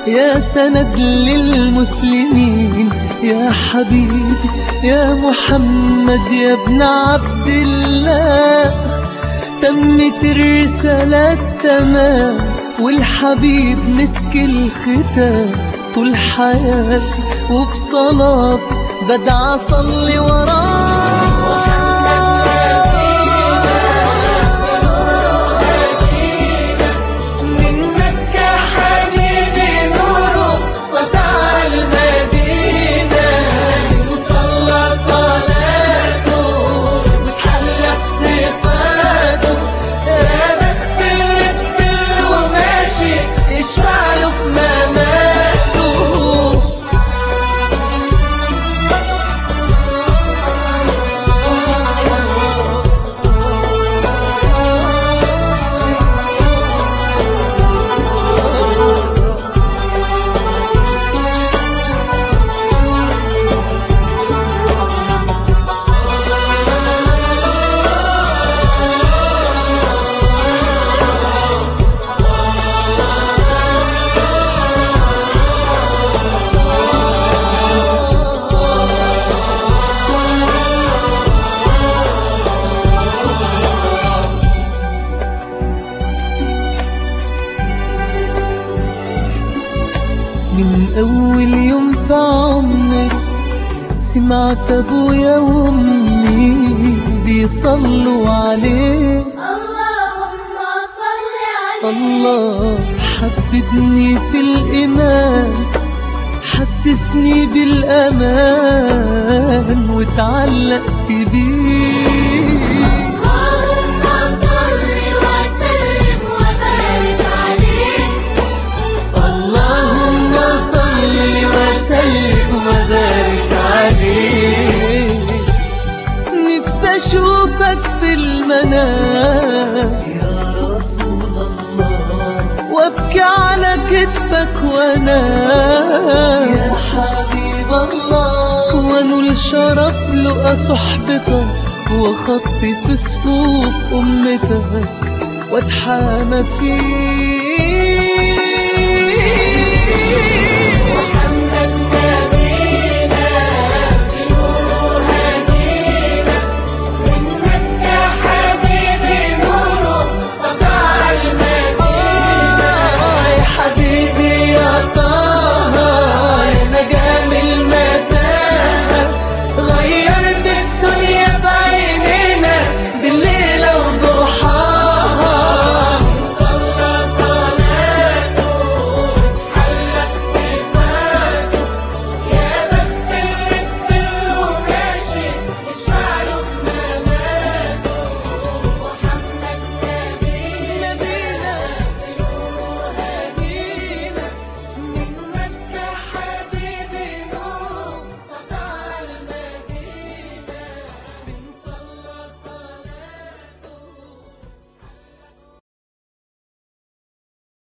يا سند للمسلمين، يا حبيبي يا محمد يا ابن عبد الله. تمت الرسالة تمام والحبيب مسك الختام. طول حياتي وفي صلاتي بدعى أصلي وراه. من أول يوم في عمري سمعت أبويا وأمي بيصلوا عليه. اللهم صل عليه. الله حببني في الإيمان، حسسني بالأمان واتعلقت بيه. اللهم صل وسلم وبارك عليه. اللهم صل وسلم وبارك عليه. نفسي أشوفك في المنام يا رسول الله، وابكي على كتفك وانام يا حبيب الله، وانول شرف لقى صحبتك وخطي في صفوف أمتك واتحامى فيك.